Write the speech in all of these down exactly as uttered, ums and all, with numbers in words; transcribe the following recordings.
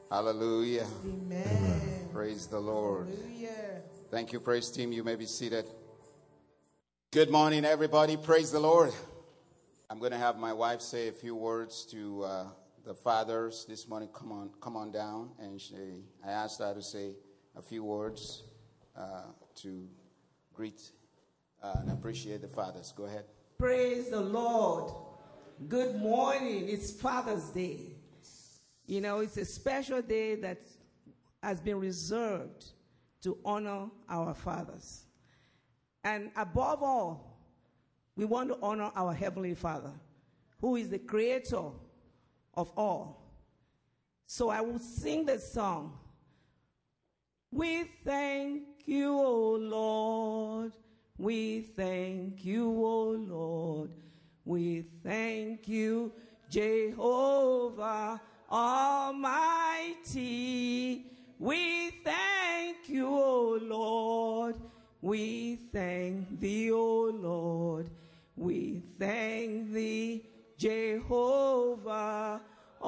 Hallelujah. Amen. Praise the Lord. Hallelujah. Thank you, praise team. You may be seated. Good morning, everybody. Praise the Lord. I'm going to have my wife say a few words to uh, the fathers this morning. Come on, come on down. And she, I asked her to say a few words uh, to greet uh, and appreciate the fathers. Go ahead. Praise the Lord. Good morning. It's Father's Day. You know, it's a special day that has been reserved to honor our fathers. And above all, we want to honor our Heavenly Father, who is the creator of all. So I will sing the song. We thank you, O Lord. We thank you, O Lord. We thank you, Jehovah Almighty. We thank you, O Lord. We thank thee, O Lord. We thank thee, Jehovah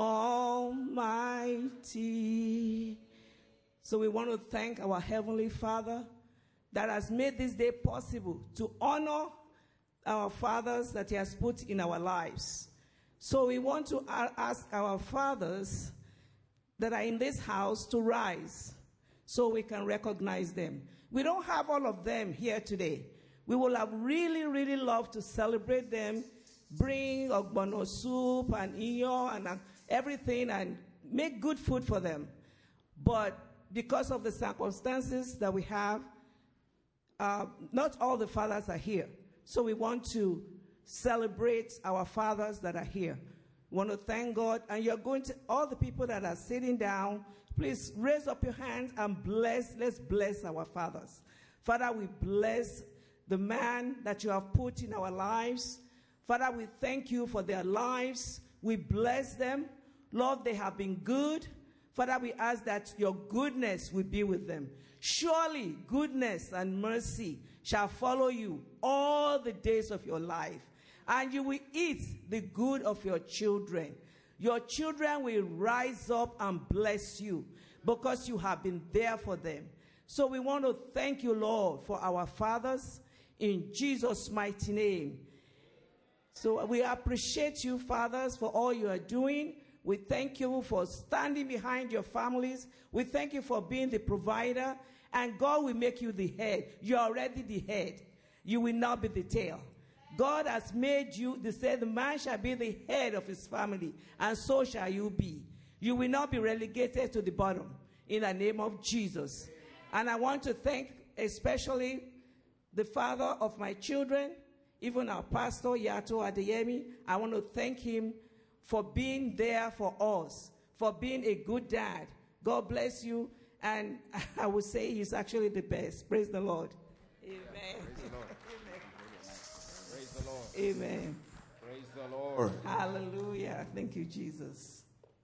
Almighty. So we want to thank our Heavenly Father that has made this day possible to honor our fathers that he has put in our lives. So we want to ask our fathers that are in this house to rise so we can recognize them. We don't have all of them here today. We will have really, really loved to celebrate them, bring ogbono soup and iyo and uh, everything and make good food for them. But because of the circumstances that we have, uh, not all the fathers are here. So we want to celebrate our fathers that are here. We want to thank God. And you're going to, all the people that are sitting down, please raise up your hands and bless. Let's bless our fathers. Father, we bless the man that you have put in our lives. Father, we thank you for their lives. We bless them. Lord, they have been good. Father, we ask that your goodness will be with them. Surely goodness and mercy shall follow you all the days of your life. And you will eat the good of your children. Your children will rise up and bless you because you have been there for them. So we want to thank you, Lord, for our fathers in Jesus' mighty name. So we appreciate you, fathers, for all you are doing. We thank you for standing behind your families. We thank you for being the provider. And God will make you the head. You're already the head. You will not be the tail. God has made you, they said the man shall be the head of his family, and so shall you be. You will not be relegated to the bottom in the name of Jesus. And I want to thank especially the father of my children, even our pastor, Yato Adeyemi. I want to thank him for being there for us, for being a good dad. God bless you. And I would say he's actually the best. Praise the Lord. Amen. Praise the Lord. Praise the Lord. Amen. Praise the Lord. Hallelujah. Thank you, Jesus.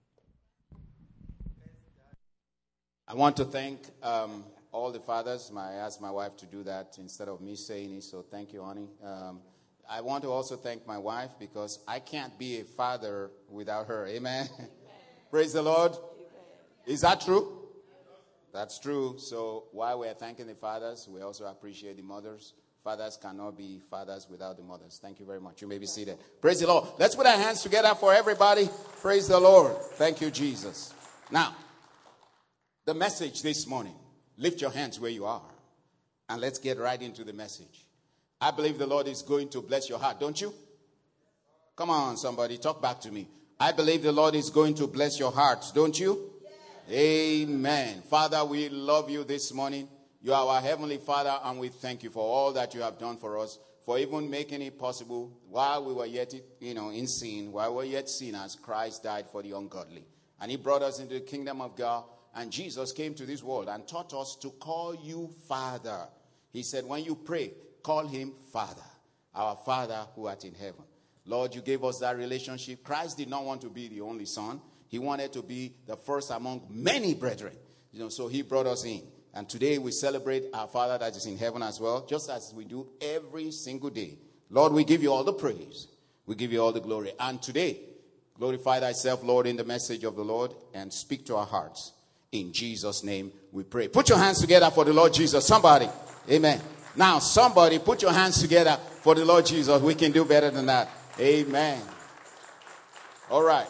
I want to thank um, all the fathers. My, I asked my wife to do that instead of me saying it, so thank you, honey. Um, I want to also thank my wife because I can't be a father without her. Amen. Amen. Praise the Lord. Amen. Is that true? That's true. So while we're thanking the fathers, we also appreciate the mothers. Fathers cannot be fathers without the mothers. Thank you very much. You may be seated. Praise the Lord. Let's put our hands together for everybody. Praise the Lord. Thank you, Jesus. Now, the message this morning. Lift your hands where you are. And let's get right into the message. I believe the Lord is going to bless your heart, don't you? Come on, somebody. Talk back to me. I believe the Lord is going to bless your hearts, don't you? Amen. Father, we love you this morning. You are our Heavenly Father, and we thank you for all that you have done for us, for even making it possible while we were yet, you know, in sin, while we were yet sinners, Christ died for the ungodly. And he brought us into the kingdom of God, and Jesus came to this world and taught us to call you Father. He said, when you pray, call him Father, our Father who art in heaven. Lord, you gave us that relationship. Christ did not want to be the only son. He wanted to be the first among many brethren. You know, so he brought us in. And today we celebrate our Father that is in heaven as well, just as we do every single day. Lord, we give you all the praise. We give you all the glory. And today, Glorify thyself, Lord, in the message of the Lord, and speak to our hearts. In Jesus' name we pray. Put your hands together for the Lord Jesus. Somebody. Amen. Now, somebody, put your hands together for the Lord Jesus. We can do better than that. Amen. All right.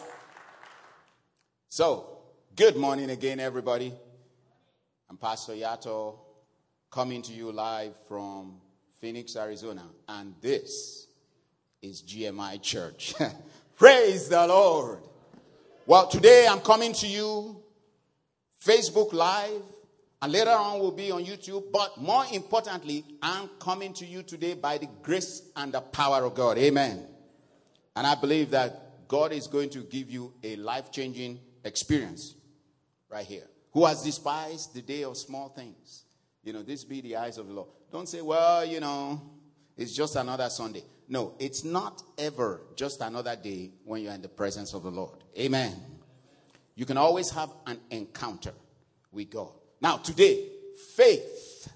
So, good morning again, everybody. I'm Pastor Yato, coming to you live from Phoenix, Arizona. And this is G M I Church. Praise the Lord. Well, today I'm coming to you Facebook Live, and later on we'll be on YouTube. But more importantly, I'm coming to you today by the grace and the power of God. Amen. And I believe that God is going to give you a life-changing experience right here. Who has despised the day of small things? You know, this be the eyes of the Lord. Don't say, well, you know, it's just another Sunday. No, it's not ever just another day when you're in the presence of the Lord. Amen. You can always have an encounter with God. Now, today, faith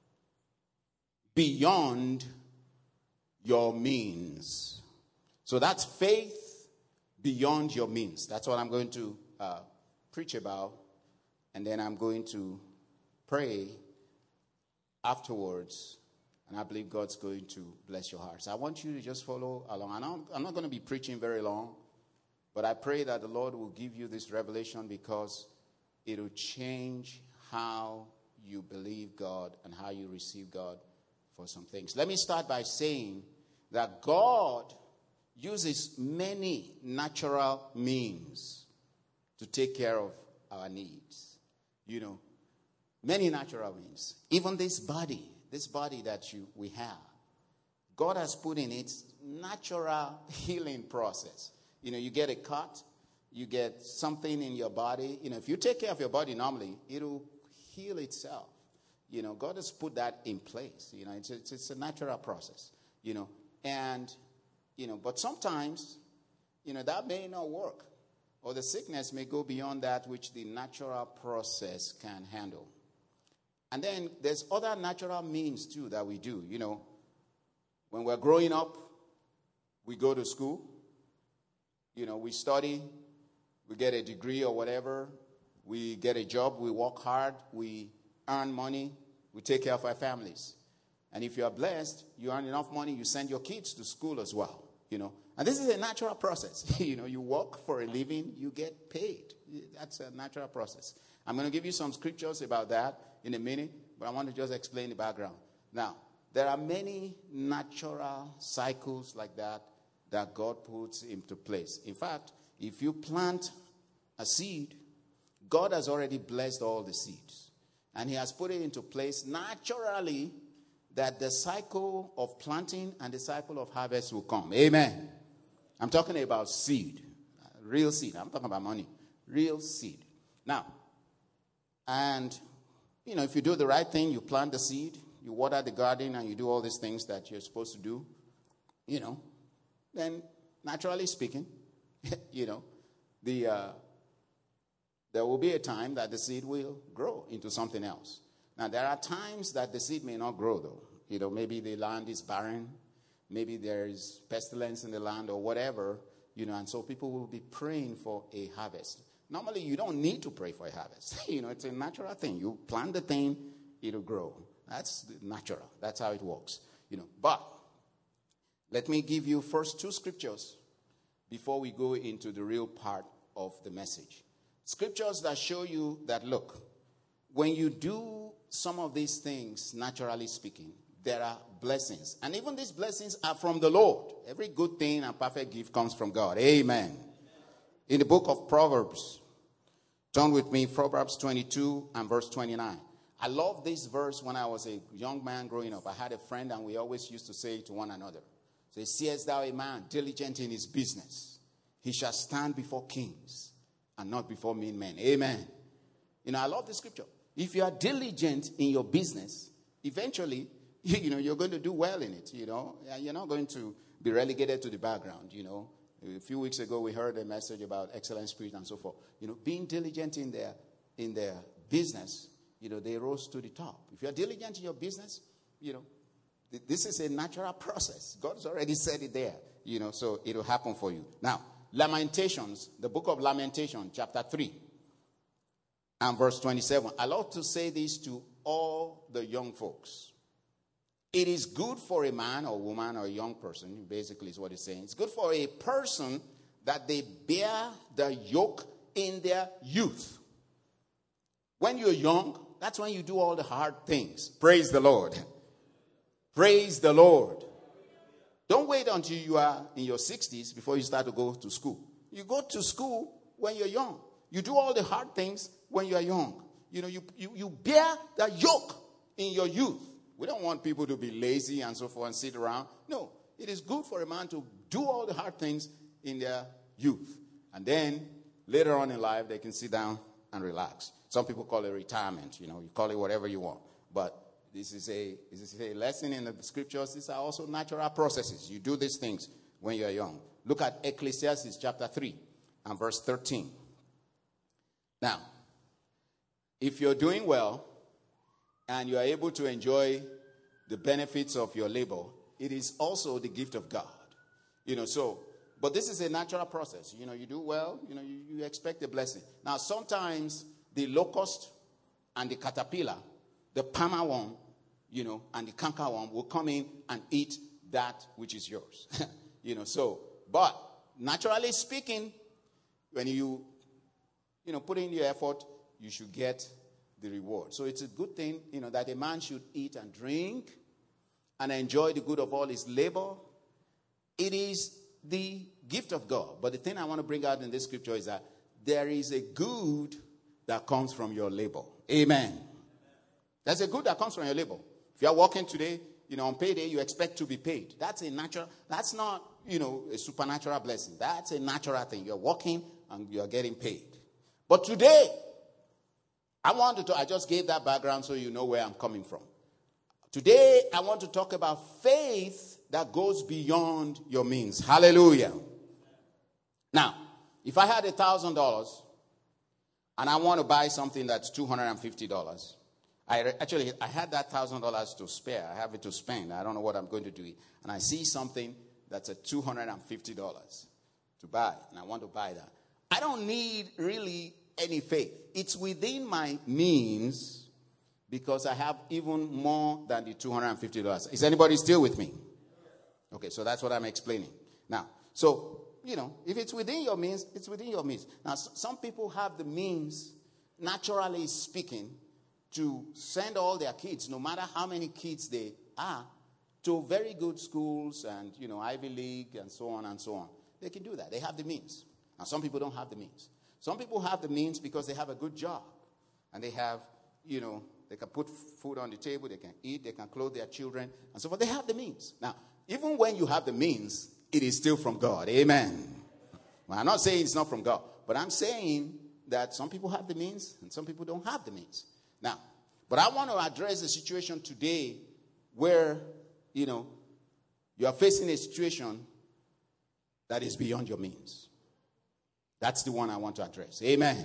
beyond your means. So that's faith beyond your means. That's what I'm going to uh, preach about. And then I'm going to pray afterwards. And I believe God's going to bless your hearts. I want you to just follow along. And I'm, I'm not going to be preaching very long. But I pray that the Lord will give you this revelation because it will change how you believe God and how you receive God for some things. Let me start by saying that God uses many natural means to take care of our needs. You know, many natural means. Even this body, this body that you we have, God has put in it natural healing process. You know, you get a cut, you get something in your body. You know, if you take care of your body normally, it'll heal itself. You know, God has put that in place. You know, it's it's, it's a natural process. You know, and, you know, but sometimes, you know, that may not work. Or the sickness may go beyond that which the natural process can handle. And then there's other natural means, too, that we do. You know, when we're growing up, we go to school. You know, we study. We get a degree or whatever. We get a job. We work hard. We earn money. We take care of our families. And if you are blessed, you earn enough money, you send your kids to school as well. You know, and this is a natural process. You know, you work for a living, you get paid. That's a natural process. I'm going to give you some scriptures about that in a minute, but I want to just explain the background. Now, there are many natural cycles like that that God puts into place. In fact, if you plant a seed, God has already blessed all the seeds. And he has put it into place naturally that the cycle of planting and the cycle of harvest will come. Amen. I'm talking about seed. Real seed. I'm talking about money. Real seed. Now, and, you know, if you do the right thing, you plant the seed, you water the garden, and you do all these things that you're supposed to do, you know, then naturally speaking, you know, the uh, there will be a time that the seed will grow into something else. Now, there are times that the seed may not grow, though. You know, maybe the land is barren. Maybe there is pestilence in the land or whatever, you know, and so people will be praying for a harvest. Normally, you don't need to pray for a harvest. You know, it's a natural thing. You plant the thing, it'll grow. That's natural. That's how it works. You know, but let me give you first two scriptures before we go into the real part of the message. Scriptures that show you that, look, when you do some of these things, naturally speaking, there are blessings. And even these blessings are from the Lord. Every good thing and perfect gift comes from God. Amen. In the book of Proverbs, turn with me, Proverbs twenty-two and verse twenty-nine. I love this verse when I was a young man growing up. I had a friend and we always used to say to one another, say, seest thou a man diligent in his business, he shall stand before kings and not before mean men. Amen. You know, I love the scripture. If you are diligent in your business, eventually, you, you know, you're going to do well in it, you know. You're not going to be relegated to the background, you know. A few weeks ago, we heard a message about excellent spirit and so forth. You know, being diligent in their, in their business, you know, they rose to the top. If you're diligent in your business, you know, th- this is a natural process. God has already said it there, you know, so it will happen for you. Now, Lamentations, the book of Lamentations, chapter three, and verse twenty-seven. I love to say this to all the young folks. It is good for a man or woman or a young person, basically is what it's saying. It's good for a person that they bear the yoke in their youth. When you're young, that's when you do all the hard things. Praise the Lord. Praise the Lord. Don't wait until you are in your sixties before you start to go to school. You go to school when you're young. You do all the hard things when you are young. You know, you, you, you bear the yoke in your youth. We don't want people to be lazy and so forth and sit around. No, it is good for a man to do all the hard things in their youth. And then later on in life, they can sit down and relax. Some people call it retirement. You know, you call it whatever you want. But this is a, this is a lesson in the scriptures. These are also natural processes. You do these things when you're young. Look at Ecclesiastes chapter three and verse thirteen. Now, if you're doing well and you are able to enjoy the benefits of your labor, it is also the gift of God. You know, so, but this is a natural process. You know, you do well, you know, you, you expect a blessing. Now, sometimes the locust and the caterpillar, the palmer worm, you know, and the canker worm will come in and eat that which is yours. You know, so, but naturally speaking, when you, you know, put in your effort, you should get the reward. So it's a good thing, you know, that a man should eat and drink and enjoy the good of all his labor. It is the gift of God. But the thing I want to bring out in this scripture is that there is a good that comes from your labor. Amen. There's a good that comes from your labor. If you are working today, you know, on payday, you expect to be paid. That's a natural, that's not, you know, a supernatural blessing. That's a natural thing. You're working and you're getting paid. But today, I want to, I just gave that background so you know where I'm coming from. Today, I want to talk about faith that goes beyond your means. Hallelujah. Now, if I had a thousand dollars and I want to buy something that's two hundred fifty dollars, I re- actually, I had that one thousand dollars to spare. I have it to spend. I don't know what I'm going to do. And I see something that's at two hundred fifty dollars to buy, and I want to buy that. I don't need really any faith. It's within my means because I have even more than the two hundred fifty dollars. Is anybody still with me? Okay, so that's what I'm explaining. Now, so, you know, if it's within your means, it's within your means. Now, some people have the means, naturally speaking, to send all their kids, no matter how many kids they are, to very good schools and, you know, Ivy League and so on and so on. They can do that. They have the means. Now, some people don't have the means. Some people have the means because they have a good job. And they have, you know, they can put food on the table, they can eat, they can clothe their children, and so forth. They have the means. Now, even when you have the means, it is still from God. Amen. Well, I'm not saying it's not from God, but I'm saying that some people have the means and some people don't have the means. Now, but I want to address the situation today where, you know, you are facing a situation that is beyond your means. That's the one I want to address. Amen.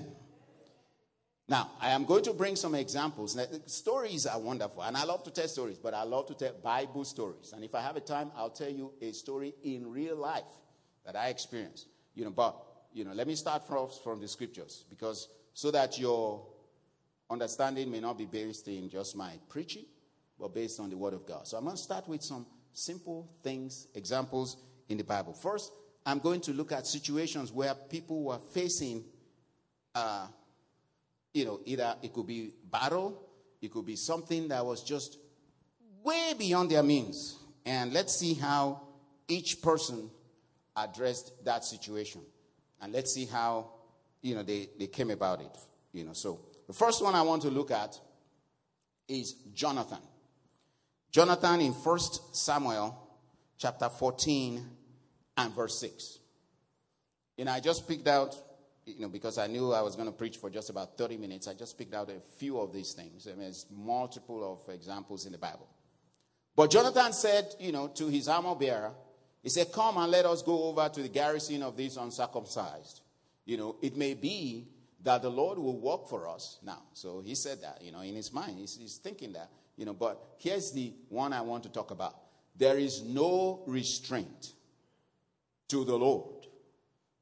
Now, I am going to bring some examples. Now, stories are wonderful, and I love to tell stories, but I love to tell Bible stories. And if I have a time, I'll tell you a story in real life that I experienced. You know, but, you know, let me start from, from the scriptures, because so that your understanding may not be based in just my preaching, but based on the word of God. So I'm going to start with some simple things, examples in the Bible. First, I'm going to look at situations where people were facing, uh, you know, either it could be battle, it could be something that was just way beyond their means. And let's see how each person addressed that situation. And let's see how, you know, they, they came about it. You know, so the first one I want to look at is Jonathan. Jonathan in First Samuel chapter fourteen and verse six. You know, I just picked out, you know, because I knew I was going to preach for just about thirty minutes, I just picked out a few of these things. I mean, there's multiple of examples in the Bible. But Jonathan said, you know, to his armor bearer, he said, come and let us go over to the garrison of these uncircumcised. You know, it may be that the Lord will work for us now. So he said that, you know, in his mind. He's, he's thinking that, you know, but here's the one I want to talk about. There is no restraint to the Lord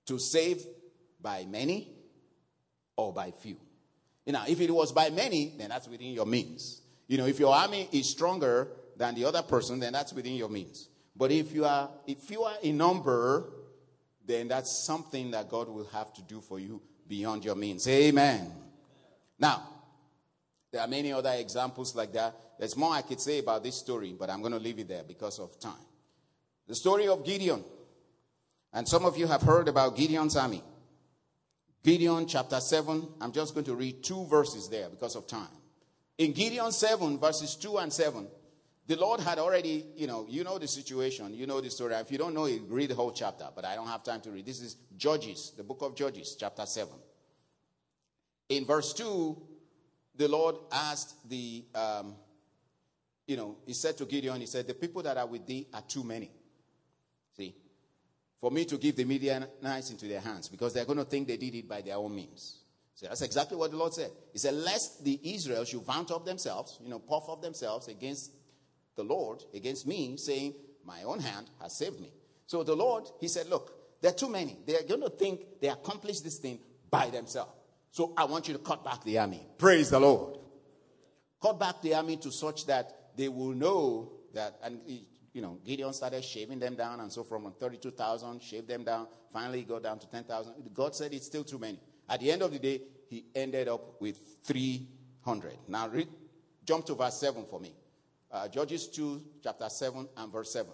to save by many or by few. You know, if it was by many, then that's within your means. You know, if your army is stronger than the other person, then that's within your means. But if you are, if you are in number, then that's something that God will have to do for you beyond your means. Amen. Now, there are many other examples like that. There's more I could say about this story, but I'm going to leave it there because of time. The story of Gideon. And some of you have heard about Gideon's army. Gideon chapter seven. I'm just going to read two verses there because of time. In Gideon seven, verses two and seven, the Lord had already, you know, you know the situation, you know the story. If you don't know it, read the whole chapter, but I don't have time to read. This is Judges, the book of Judges, chapter seven. In verse two, the Lord asked the, um, you know, he said to Gideon, he said, the people that are with thee are too many. See, for me to give the Midianites into their hands, because they're going to think they did it by their own means. So that's exactly what the Lord said. He said, lest the Israel should vaunt up themselves, you know, puff up themselves against the Lord, against me, saying, my own hand has saved me. So the Lord, he said, look, there are too many. They're going to think they accomplished this thing by themselves. So I want you to cut back the army. Praise the Lord. Cut back the army to such that they will know that, and you know, Gideon started shaving them down, and so from thirty-two thousand, shaved them down. Finally, he got down to ten thousand. God said it's still too many. At the end of the day, he ended up with three hundred. Now, read, jump to verse seven for me. Uh, Judges two, chapter seven and verse seven.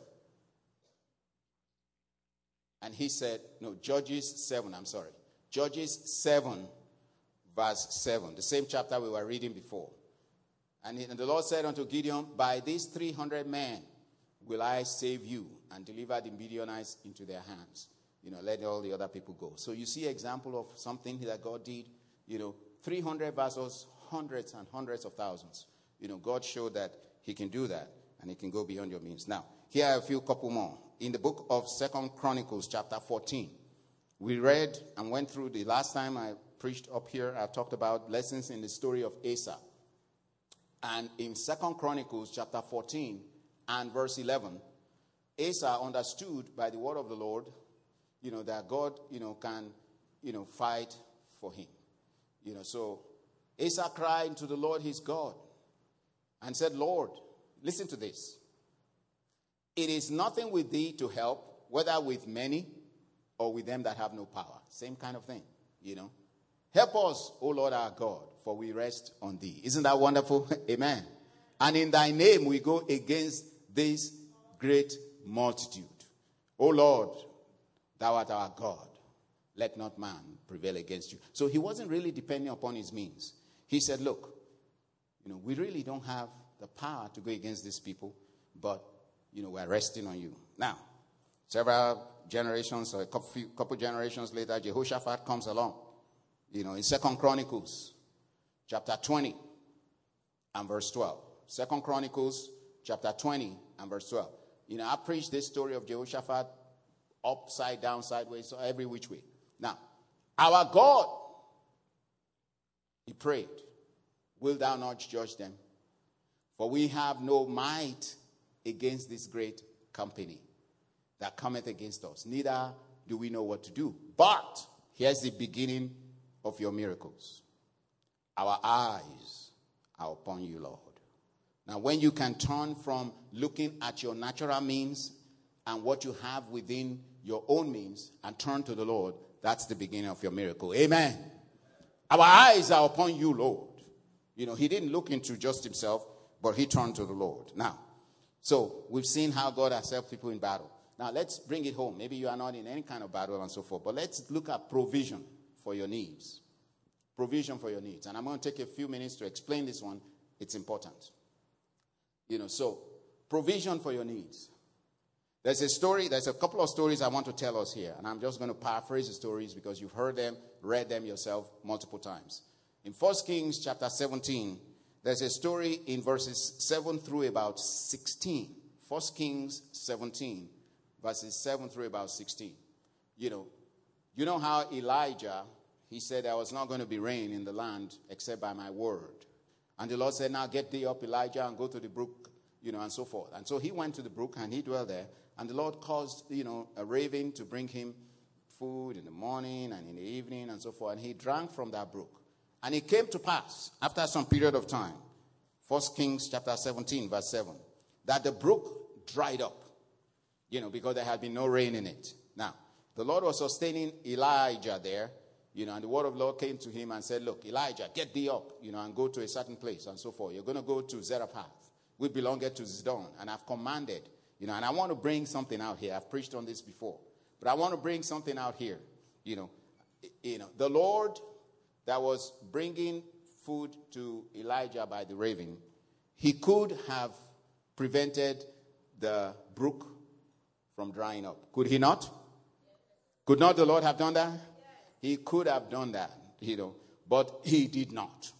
And he said, no, Judges seven, I'm sorry. Judges seven, verse seven. The same chapter we were reading before. And, he, and the Lord said unto Gideon, by these three hundred men will I save you and deliver the Midianites into their hands. You know, let all the other people go. So you see example of something that God did. You know, three hundred versus hundreds and hundreds of thousands. You know, God showed that he can do that, and he can go beyond your means. Now, here are a few couple more. In the book of Second Chronicles, chapter fourteen, we read and went through the last time I preached up here, I talked about lessons in the story of Asa. And in Second Chronicles, chapter fourteen and verse eleven, Asa understood by the word of the Lord, you know, that God, you know, can, you know, fight for him. You know, so Asa cried to the Lord his God and said, Lord, listen to this. It is nothing with thee to help, whether with many or with them that have no power. Same kind of thing, you know. Help us, O Lord our God, for we rest on thee. Isn't that wonderful? Amen. And in thy name we go against this great multitude. O Lord, thou art our God. Let not man prevail against you. So he wasn't really depending upon his means. He said, look, you know, we really don't have the power to go against these people, but, you know, we're resting on you. Now, several generations or a couple, couple generations later, Jehoshaphat comes along. You know, in Second Chronicles, chapter twenty and verse twelve. Second Chronicles, chapter twenty and verse twelve. You know, I preached this story of Jehoshaphat upside down, sideways, so every which way. Now, our God, he prayed, will thou not judge them? For we have no might against this great company that cometh against us. Neither do we know what to do. But here's the beginning of your miracles. Our eyes are upon you, Lord. Now, when you can turn from looking at your natural means and what you have within your own means and turn to the Lord, that's the beginning of your miracle. Amen. Our eyes are upon you, Lord. You know, he didn't look into just himself, but he turned to the Lord. Now, so we've seen how God has helped people in battle. Now, let's bring it home. Maybe you are not in any kind of battle and so forth, but let's look at provision for your needs. Provision for your needs. And I'm going to take a few minutes to explain this one. It's important. You know, so provision for your needs. There's a story, there's a couple of stories I want to tell us here. And I'm just going to paraphrase the stories because you've heard them, read them yourself multiple times. In First Kings chapter seventeen, there's a story in verses seven through about sixteen. First Kings seventeen, verses seven through about sixteen. You know, you know how Elijah, he said there was not going to be rain in the land except by my word. And the Lord said, now get thee up, Elijah, and go to the brook, you know, and so forth. And so he went to the brook and he dwelled there. And the Lord caused, you know, a raven to bring him food in the morning and in the evening and so forth. And he drank from that brook. And it came to pass, after some period of time, First Kings chapter seventeen, verse seven, that the brook dried up, you know, because there had been no rain in it. Now, the Lord was sustaining Elijah there, you know, and the word of the Lord came to him and said, look, Elijah, get thee up, you know, and go to a certain place and so forth. You're going to go to Zarephath, which belongeth to Zidon, and I've commanded, you know, and I want to bring something out here. I've preached on this before, but I want to bring something out here, you know. You know, the Lord that was bringing food to Elijah by the raven, he could have prevented the brook from drying up. Could he not? Could not the Lord have done that? He could have done that, you know, but he did not.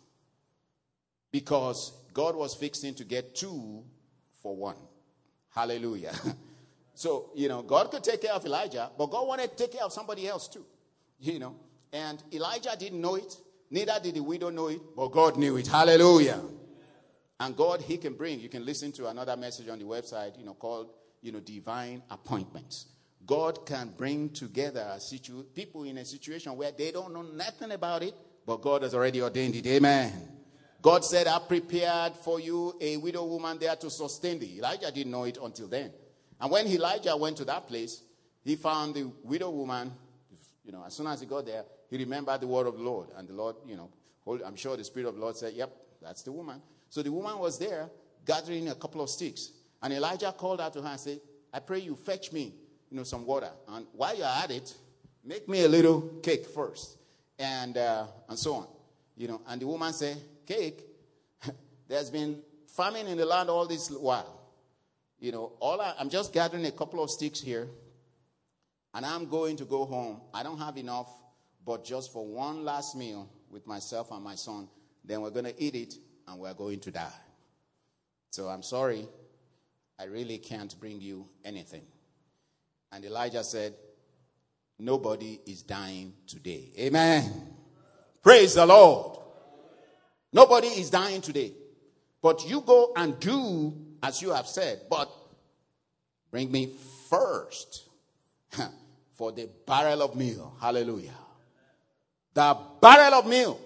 Because God was fixing to get two for one. Hallelujah. So, you know, God could take care of Elijah, but God wanted to take care of somebody else too, you know. And Elijah didn't know it. Neither did the widow know it, but God knew it. Hallelujah. And God, he can bring, you can listen to another message on the website, you know, called, you know, divine appointments. God can bring together a situ- people in a situation where they don't know nothing about it, but God has already ordained it. Amen. God said, I prepared for you a widow woman there to sustain thee. Elijah didn't know it until then. And when Elijah went to that place, he found the widow woman. You know, as soon as he got there, he remembered the word of the Lord. And the Lord, you know, I'm sure the Spirit of the Lord said, yep, that's the woman. So the woman was there gathering a couple of sticks. And Elijah called out to her and said, I pray you fetch me, you know, some water. And while you're at it, make me a little cake first. And uh, and so on. You know, and the woman said, cake? There's been famine in the land all this while. You know, all I, I'm just gathering a couple of sticks here. And I'm going to go home. I don't have enough, but just for one last meal with myself and my son. Then we're going to eat it, and we're going to die. So I'm sorry. I really can't bring you anything. And Elijah said, nobody is dying today. Amen. Praise the Lord. Nobody is dying today. But you go and do as you have said. But bring me first for the barrel of meal. Hallelujah. The barrel of meal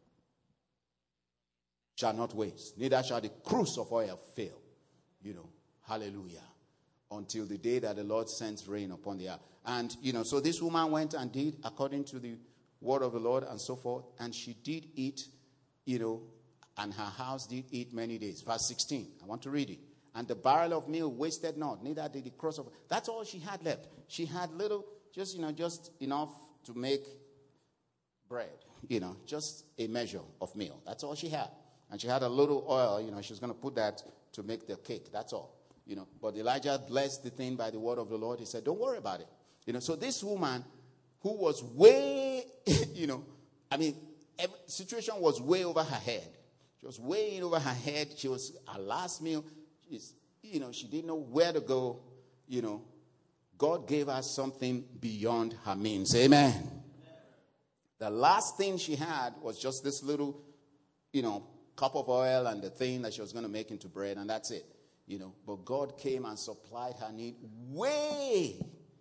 shall not waste. Neither shall the cruse of oil fail. You know. Hallelujah. Until the day that the Lord sends rain upon the earth. And, you know, so this woman went and did according to the word of the Lord and so forth. And she did eat, you know, and her house did eat many days. Verse sixteen. I want to read it. And the barrel of meal wasted not, neither did the cruse of. That's all she had left. She had little, just, you know, just enough to make bread. You know, just a measure of meal. That's all she had. And she had a little oil, you know, she was going to put that to make the cake. That's all. You know, but Elijah blessed the thing by the word of the Lord. He said, don't worry about it. You know, so this woman who was way, you know, I mean, every situation was way over her head. She was way over her head. She was, her last meal, she's, you know, she didn't know where to go. You know, God gave her something beyond her means. Amen. Amen. The last thing she had was just this little, you know, cup of oil and the thing that she was going to make into bread, and that's it. You know, but God came and supplied her need way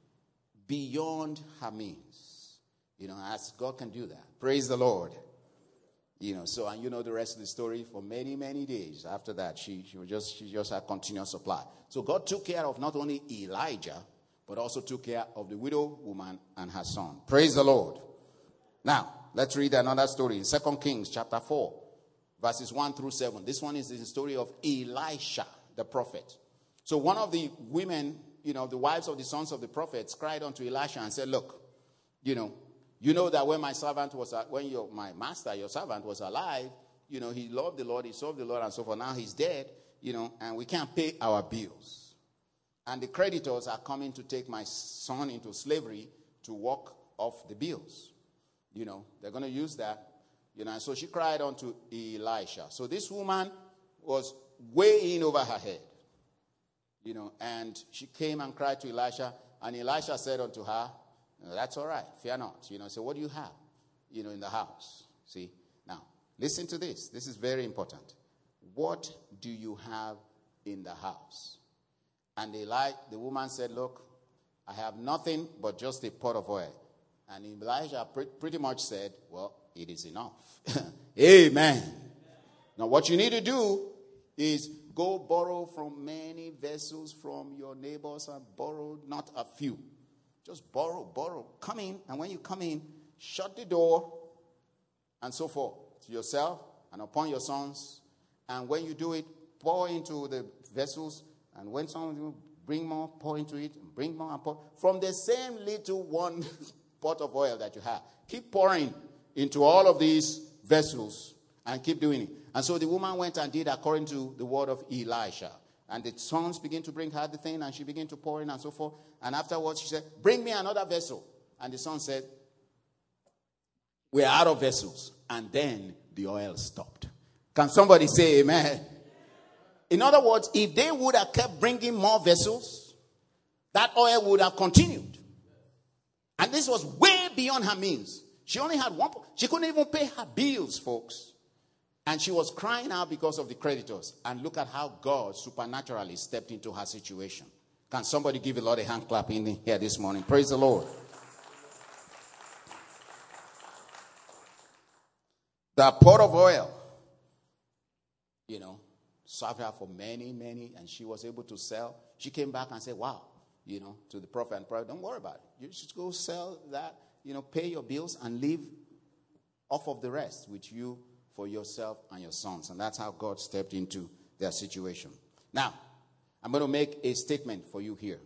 beyond her means. You know, as God can do that. Praise the Lord. You know, so, and you know the rest of the story. For many, many days after that, she, she was just, she just had continuous supply. So God took care of not only Elijah, but also took care of the widow woman and her son. Praise the Lord. Now, let's read another story in Second Kings chapter four, verses one through seven. This one is the story of Elisha, the prophet. So one of the women, you know, the wives of the sons of the prophets cried unto Elisha and said, look, you know, you know that when my servant was, when your, my master, your servant was alive, you know, he loved the Lord, he served the Lord and so forth. Now he's dead, you know, and we can't pay our bills. And the creditors are coming to take my son into slavery to work off the bills. You know, they're going to use that. You know, and so she cried unto Elisha. So this woman was way in over her head. You know, and she came and cried to Elisha. And Elisha said unto her, that's all right, fear not. You know, so what do you have, you know, in the house? See, now, listen to this. This is very important. What do you have in the house? And Eli, the woman said, look, I have nothing but just a pot of oil. And Elijah pre- pretty much said, well, it is enough. Amen. Now what you need to do is go borrow from many vessels from your neighbors and borrow not a few. Just borrow, borrow. Come in, and when you come in, shut the door and so forth to yourself and upon your sons. And when you do it, pour into the vessels. And when someone you bring more, pour into it, and bring more and pour. From the same little one pot of oil that you have. Keep pouring into all of these vessels and keep doing it. And so the woman went and did according to the word of Elisha. And the sons began to bring her the thing, and she began to pour in and so forth. And afterwards she said, bring me another vessel. And the son said, we're out of vessels. And then the oil stopped. Can somebody say amen? In other words, if they would have kept bringing more vessels, that oil would have continued. And this was way beyond her means. She only had one. She couldn't even pay her bills, folks. And she was crying out because of the creditors. And look at how God supernaturally stepped into her situation. Can somebody give the Lord a hand clap in here this morning? Praise the Lord. The pot of oil, you know, served her for many, many, and she was able to sell. She came back and said, wow, you know, to the prophet and prophet, don't worry about it. You should go sell that, you know, pay your bills and live off of the rest with you for yourself and your sons. And that's how God stepped into their situation. Now, I'm going to make a statement for you here.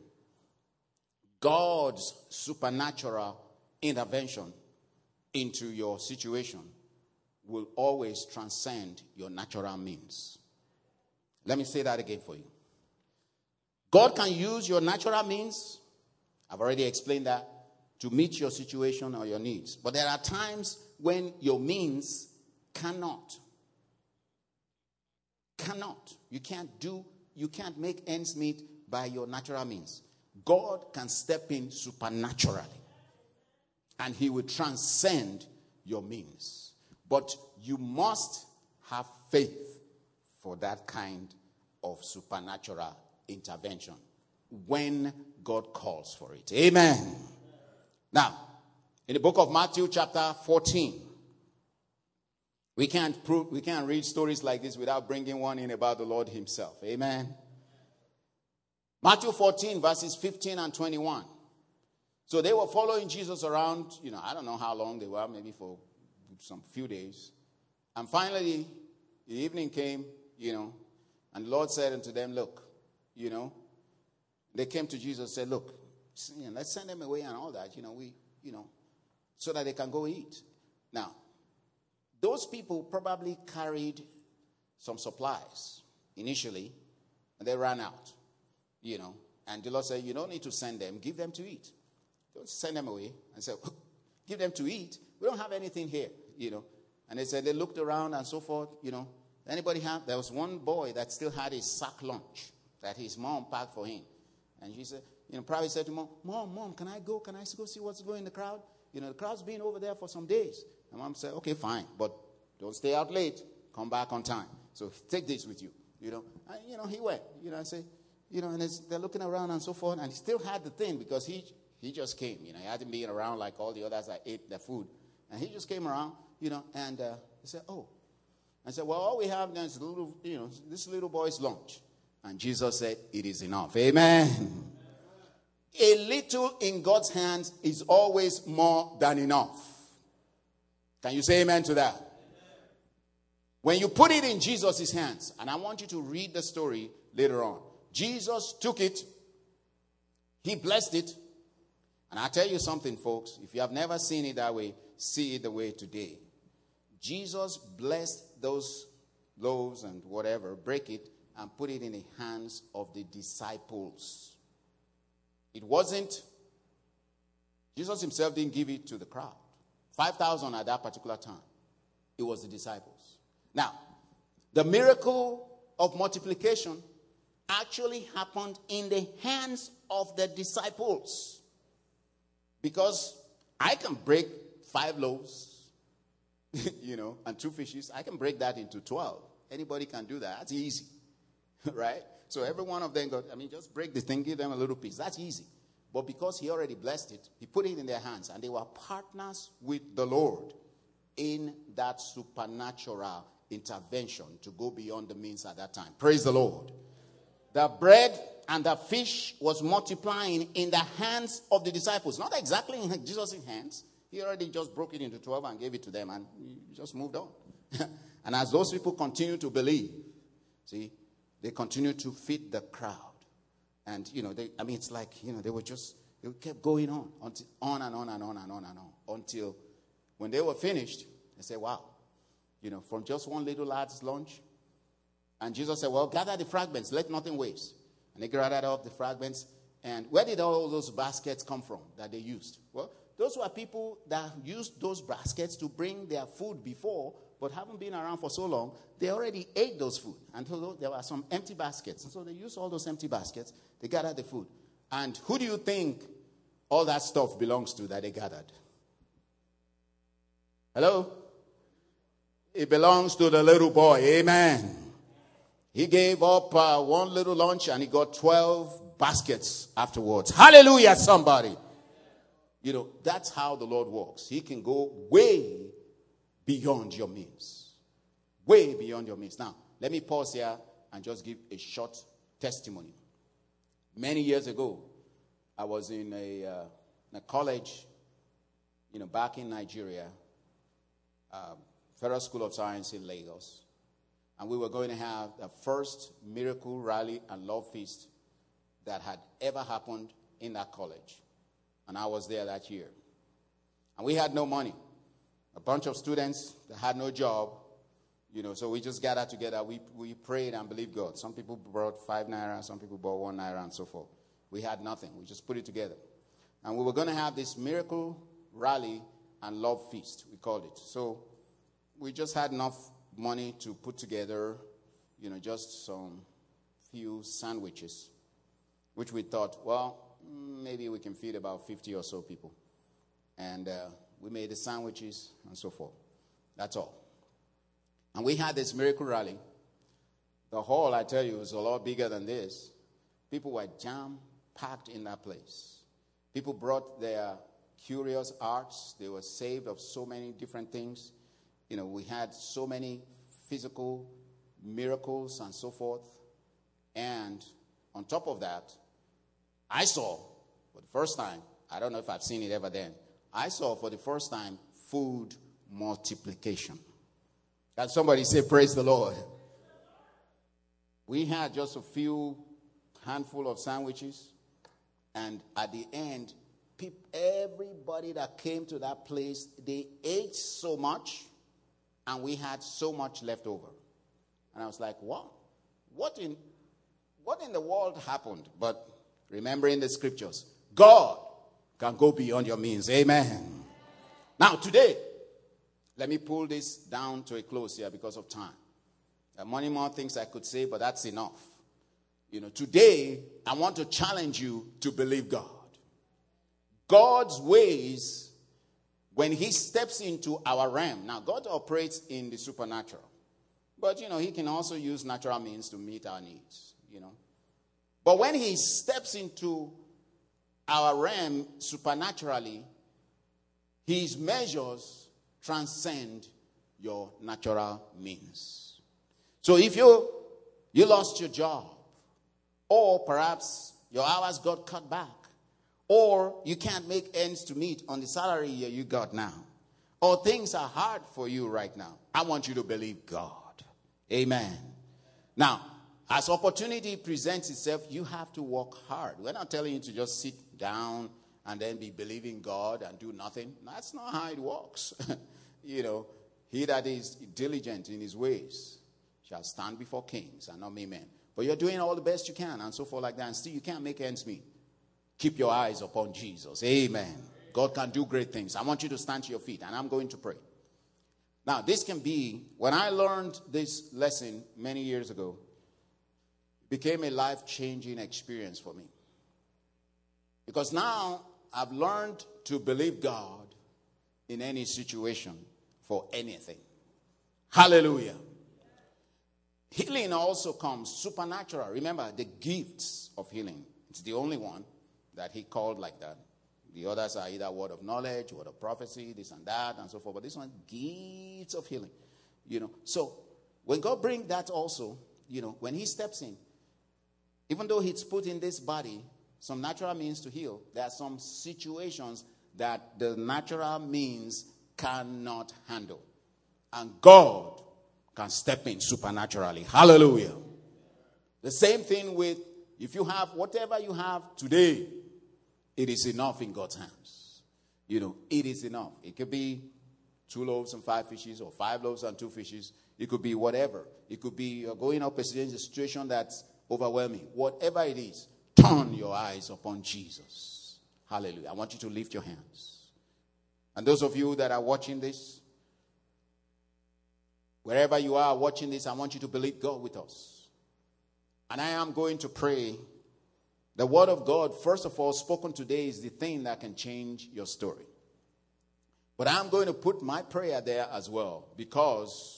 God's supernatural intervention into your situation will always transcend your natural means. Let me say that again for you. God can use your natural means, I've already explained that, to meet your situation or your needs. But there are times when your means cannot. Cannot. You can't do, you can't make ends meet by your natural means. God can step in supernaturally, and he will transcend your means. But you must have faith for that kind of supernatural intervention when God calls for it. Amen. Now, in the book of Matthew chapter fourteen, we can't prove, we can't read stories like this without bringing one in about the Lord himself. Amen. Matthew fourteen verses fifteen and twenty-one. So they were following Jesus around, you know, I don't know how long they were, maybe for some few days. And finally, the evening came, you know, and the Lord said unto them, look, you know, they came to Jesus and said, look, you know, let's send them away and all that, you know, we, you know, so that they can go eat. Now, those people probably carried some supplies initially, and they ran out, you know, and the Lord said, you don't need to send them, give them to eat. Don't send them away and say, give them to eat. We don't have anything here, you know. And they said they looked around and so forth, you know. Anybody have? There was one boy that still had his sack lunch that his mom packed for him. And she said, you know, probably said to mom, mom, mom, can I go? Can I go see what's going in the crowd? You know, the crowd's been over there for some days. And mom said, okay, fine, but don't stay out late. Come back on time. So take this with you, you know. And, you know, he went, you know, and say, you know, and they're looking around and so forth. And he still had the thing because he he just came, you know. He hadn't been around like all the others that ate their food. And he just came around, you know, and uh, he said, oh. I said, well, all we have now is a little, you know, this little boy's lunch. And Jesus said, it is enough. Amen. A little in God's hands is always more than enough. Can you say amen to that? Amen. When you put it in Jesus' hands, and I want you to read the story later on. Jesus took it, he blessed it, and I tell you something, folks, if you have never seen it that way, see it the way today. Jesus blessed those loaves and whatever, break it, and put it in the hands of the disciples. It wasn't, Jesus himself didn't give it to the crowd. five thousand at that particular time. It was the disciples. Now, the miracle of multiplication actually happened in the hands of the disciples. Because I can break five loaves, you know, and two fishes. I can break that into twelve. Anybody can do that. That's easy, right? So every one of them got, I mean, just break the thing, give them a little piece. That's easy. But because he already blessed it, he put it in their hands. And they were partners with the Lord in that supernatural intervention to go beyond the means at that time. Praise the Lord. The bread and the fish was multiplying in the hands of the disciples. Not exactly in Jesus' hands. He already just broke it into twelve and gave it to them, and he just moved on. And as those people continue to believe, see, they continue to feed the crowd. And, you know, they, I mean, it's like, you know, they were just, they kept going on, until, on and on and on and on and on, until when they were finished, they said, wow, you know, from just one little lad's lunch. And Jesus said, well, gather the fragments, let nothing waste. And they gathered up the fragments. And where did all those baskets come from that they used? Well, those were people that used those baskets to bring their food before, but haven't been around for so long. They already ate those food. And so there were some empty baskets. And so they used all those empty baskets. They gathered the food. And who do you think all that stuff belongs to that they gathered? Hello? It belongs to the little boy. Amen. He gave up uh, one little lunch and he got twelve baskets afterwards. Hallelujah, somebody. You know, that's how the Lord works. He can go way beyond your means. Way beyond your means. Now, let me pause here and just give a short testimony. Many years ago, I was in a, uh, in a college, you know, back in Nigeria, uh, Federal School of Science in Lagos. And we were going to have the first miracle rally and love feast that had ever happened in that college. And I was there that year. And we had no money. A bunch of students that had no job, you know, so we just gathered together. We we prayed and believed God. Some people brought five naira, some people brought one naira, and so forth. We had nothing. We just put it together. And we were going to have this miracle rally and love feast, we called it. So we just had enough money to put together, you know, just some few sandwiches, which we thought, well, maybe we can feed about fifty or so people. And uh, we made the sandwiches and so forth. That's all. And we had this miracle rally. The hall, I tell you, was a lot bigger than this. People were jam-packed in that place. People brought their curious arts. They were saved of so many different things. You know, we had so many physical miracles and so forth. And on top of that, I saw for the first time, I don't know if I've seen it ever then, I saw for the first time food multiplication. Can somebody say, praise the Lord? We had just a few handful of sandwiches. And at the end, people, everybody that came to that place, they ate so much. And we had so much left over. And I was like, what? What in, what in the world happened? But remembering the scriptures, God can go beyond your means. Amen. Now, today, let me pull this down to a close here because of time. There are many more things I could say, but that's enough. You know, today, I want to challenge you to believe God. God's ways, when he steps into our realm. Now, God operates in the supernatural. But, you know, he can also use natural means to meet our needs, you know. But when he steps into our realm supernaturally, his measures transcend your natural means. So if you you lost your job, or perhaps your hours got cut back, or you can't make ends to meet on the salary you got now, or things are hard for you right now, I want you to believe God. Amen. Now, as opportunity presents itself, you have to work hard. We're not telling you to just sit down and then be believing God and do nothing. That's not how it works. You know, he that is diligent in his ways shall stand before kings and not me men. But you're doing all the best you can and so forth like that, and still you can't make ends meet. Keep your eyes upon Jesus. Amen. God can do great things. I want you to stand to your feet, and I'm going to pray. Now, this can be, when I learned this lesson many years ago, it became a life-changing experience for me. Because now I've learned to believe God in any situation for anything. Hallelujah. Healing also comes supernatural. Remember, the gifts of healing. It's the only one. that he called like that. The others are either word of knowledge, word of prophecy, this and that, and so forth. But this one, gifts of healing. You know, so when God brings that also, you know, when he steps in, even though he's put in this body some natural means to heal, there are some situations that the natural means cannot handle. And God can step in supernaturally. Hallelujah. The same thing with, if you have whatever you have today, it is enough in God's hands. You know, it is enough. It could be two loaves and five fishes, or five loaves and two fishes. It could be whatever. It could be you're going up against a situation that's overwhelming. Whatever it is, turn your eyes upon Jesus. Hallelujah. I want you to lift your hands. And those of you that are watching this, wherever you are watching this, I want you to believe God with us. And I am going to pray. The word of God, first of all, spoken today is the thing that can change your story. But I'm going to put my prayer there as well, because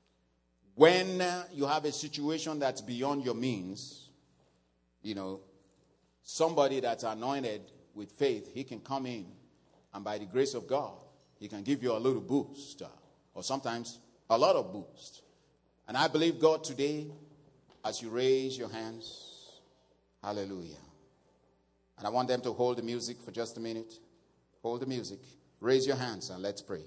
when you have a situation that's beyond your means, you know, somebody that's anointed with faith, he can come in, and by the grace of God, he can give you a little boost, or sometimes a lot of boost. And I believe God today, as you raise your hands, hallelujah. And I want them to hold the music for just a minute. Hold the music. Raise your hands and let's pray.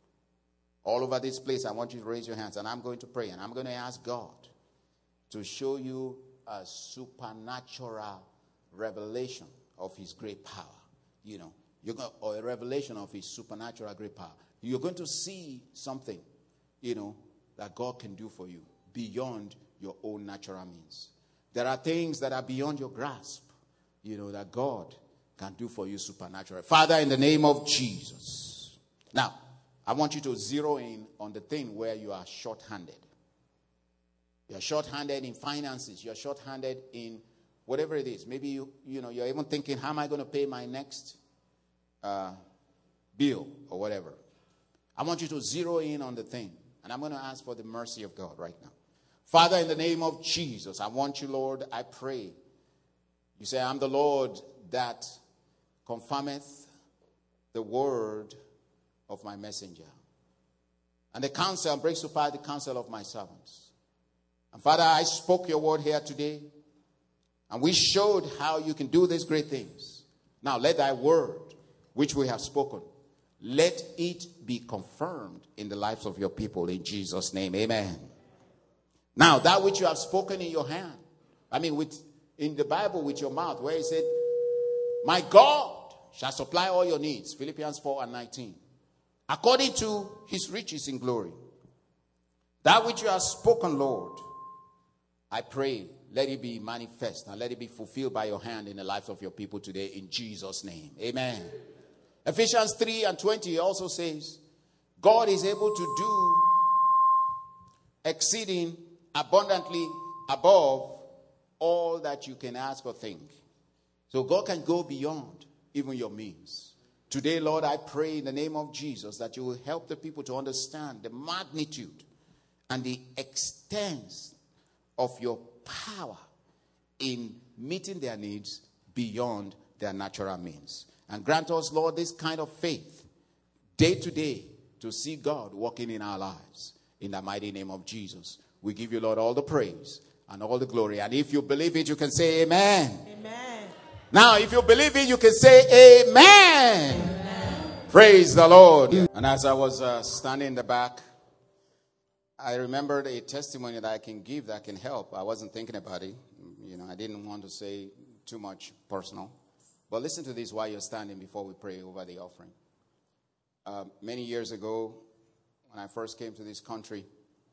All over this place, I want you to raise your hands, and I'm going to pray, and I'm going to ask God to show you a supernatural revelation of his great power. You know, you're going, or a revelation of his supernatural great power. You're going to see something, you know, that God can do for you beyond your own natural means. There are things that are beyond your grasp, you know, that God can do for you supernaturally. Father, in the name of Jesus. Now, I want you to zero in on the thing where you are short-handed. You're short-handed in finances. You're short-handed in whatever it is. Maybe you, you know, you're even thinking, how am I going to pay my next uh, bill or whatever? I want you to zero in on the thing. And I'm going to ask for the mercy of God right now. Father, in the name of Jesus, I want you, Lord, I pray. You say, I'm the Lord that confirmeth the word of my messenger. And the counsel brings to pass the counsel of my servants. And Father, I spoke your word here today. And we showed how you can do these great things. Now let thy word, which we have spoken, let it be confirmed in the lives of your people in Jesus' name. Amen. Now that which you have spoken in your hand, I mean with in the Bible with your mouth, where he said, my God shall supply all your needs. Philippians four and nineteen. According to his riches in glory. That which you have spoken, Lord, I pray, let it be manifest and let it be fulfilled by your hand in the lives of your people today in Jesus' name. Amen. Ephesians three and twenty also says, God is able to do exceeding abundantly above all that you can ask or think. So God can go beyond even your means. Today, Lord, I pray in the name of Jesus that you will help the people to understand the magnitude and the extent of your power in meeting their needs beyond their natural means. And grant us, Lord, this kind of faith day to day to see God working in our lives. In the mighty name of Jesus, we give you, Lord, all the praise and all the glory. And if you believe it, you can say amen. Amen. Now, if you believe it, you can say amen. Amen. Praise the Lord. And as I was uh, standing in the back, I remembered a testimony that I can give that can help. I wasn't thinking about it. You know, I didn't want to say too much personal. But listen to this while you're standing before we pray over the offering. Uh, many years ago, when I first came to this country,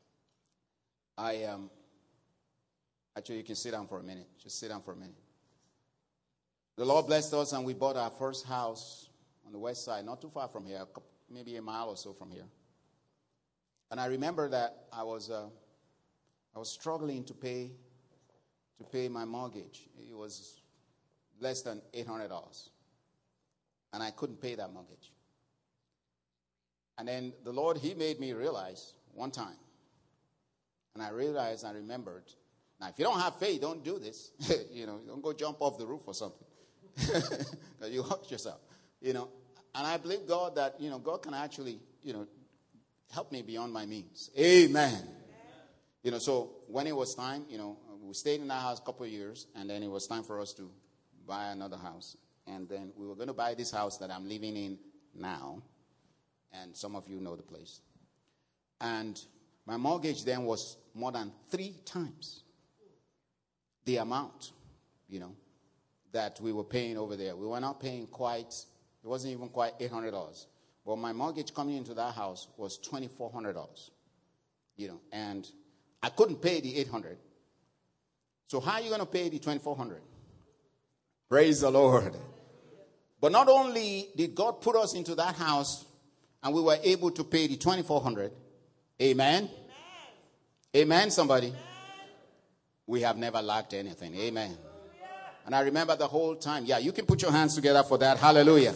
I um, actually, you can sit down for a minute. Just sit down for a minute. The Lord blessed us, and we bought our first house on the west side, not too far from here, maybe a mile or so from here. And I remember that I was uh, I was struggling to pay to pay my mortgage. It was less than eight hundred dollars, and I couldn't pay that mortgage. And then the Lord, He made me realize one time, and I realized, I remembered. Now, if you don't have faith, don't do this. You know, don't go jump off the roof or something. Because you hurt yourself, you know. And I believe God that, you know, God can actually, you know, help me beyond my means. Amen. Amen. You know, so when it was time, you know, we stayed in that house a couple of years, and then it was time for us to buy another house. And then we were going to buy this house that I'm living in now. And some of you know the place. And my mortgage then was more than three times the amount, you know, that we were paying over there. We were not paying quite, it wasn't even quite eight hundred dollars. But my mortgage coming into that house was twenty-four hundred dollars, you know, and I couldn't pay the eight hundred dollars. So how are you going to pay the twenty-four hundred dollars? Praise the Lord. But not only did God put us into that house and we were able to pay the twenty-four hundred dollars. Amen? Amen. Amen, somebody. Amen. We have never lacked anything. Amen. Hallelujah. And I remember the whole time. Yeah, you can put your hands together for that. Hallelujah.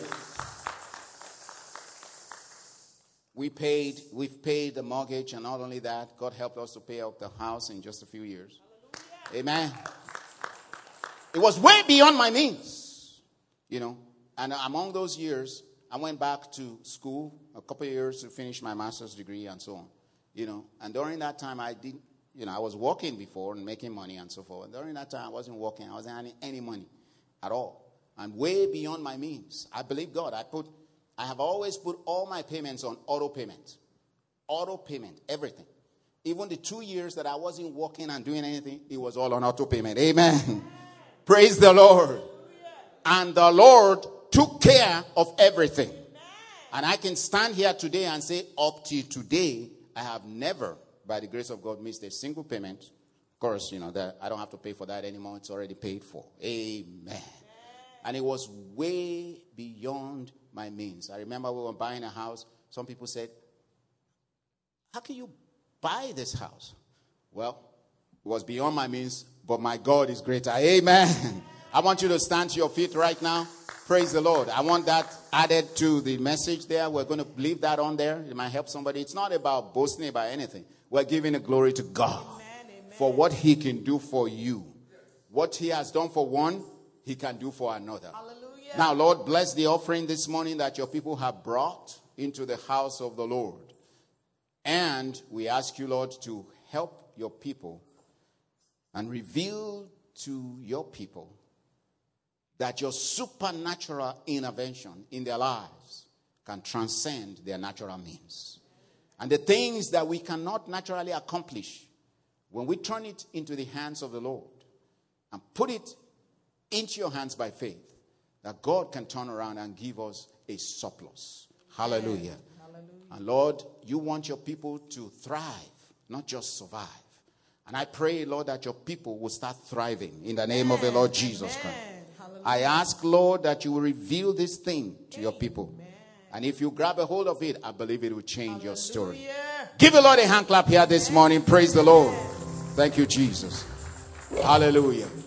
We paid, we've paid the mortgage, and not only that, God helped us to pay off the house in just a few years. Hallelujah. Amen. It was way beyond my means, you know. And among those years, I went back to school a couple of years to finish my master's degree and so on, you know. And during that time, I didn't, you know, I was working before and making money and so forth. And during that time, I wasn't working. I wasn't earning any money at all. I'm way beyond my means. I believe God. I put, I have always put all my payments on auto payment. Auto payment, everything. Even the two years that I wasn't working and doing anything, it was all on auto payment. Amen. Praise the Lord. And the Lord took care of everything. And I can stand here today and say, up to today, I have never, by the grace of God, missed a single payment. Of course, you know, that I don't have to pay for that anymore. It's already paid for. Amen. Amen. And it was way beyond my means. I remember we were buying a house. Some people said, how can you buy this house? Well, it was beyond my means, but my God is greater. Amen. I want you to stand to your feet right now. Praise the Lord. I want that added to the message there. We're going to leave that on there. It might help somebody. It's not about boasting about anything. We're giving the glory to God. Amen, amen. For what he can do for you. What he has done for one, he can do for another. Hallelujah. Now, Lord, bless the offering this morning that your people have brought into the house of the Lord. And we ask you, Lord, to help your people and reveal to your people that your supernatural intervention in their lives can transcend their natural means. And the things that we cannot naturally accomplish, when we turn it into the hands of the Lord and put it into your hands by faith, that God can turn around and give us a surplus. Hallelujah. Hallelujah. And Lord, you want your people to thrive, not just survive. And I pray, Lord, that your people will start thriving in the name Amen. Of the Lord Jesus Amen. Christ. I ask, Lord, that you will reveal this thing to your people. Amen. And if you grab a hold of it, I believe it will change Hallelujah. Your story. Give the Lord a hand clap here this morning. Praise the Lord. Thank you, Jesus. Hallelujah.